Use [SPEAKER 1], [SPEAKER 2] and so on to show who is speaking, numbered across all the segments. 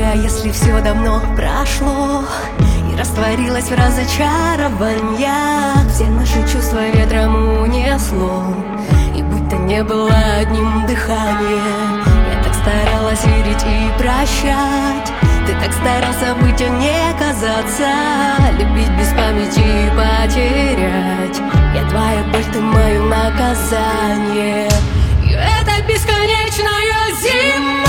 [SPEAKER 1] а если все давно прошло и растворилось в разочарованиях? Все наши чувства ветром унесло, и будто не было одним дыханием. Я так старалась верить и прощать, ты так старался быть, а не казаться, любить без памяти и потерять. Я твоя боль, ты мое наказание. И это бесконечная зима.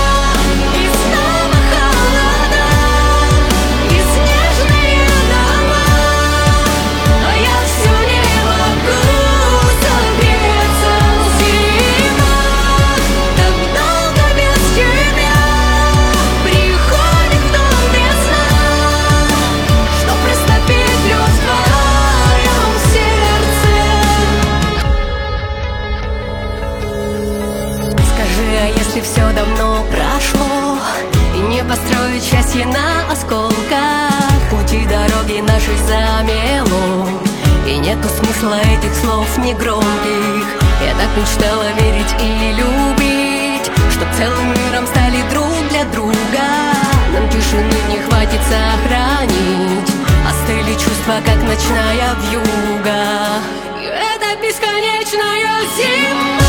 [SPEAKER 1] Если все давно прошло и не построить счастье на осколках, пути дороги нашей замело, и нету смысла этих слов негромких. Я так мечтала верить и любить, чтоб целым миром стали друг для друга. Нам тишины не хватит сохранить, остыли чувства, как ночная вьюга. И это бесконечная зима.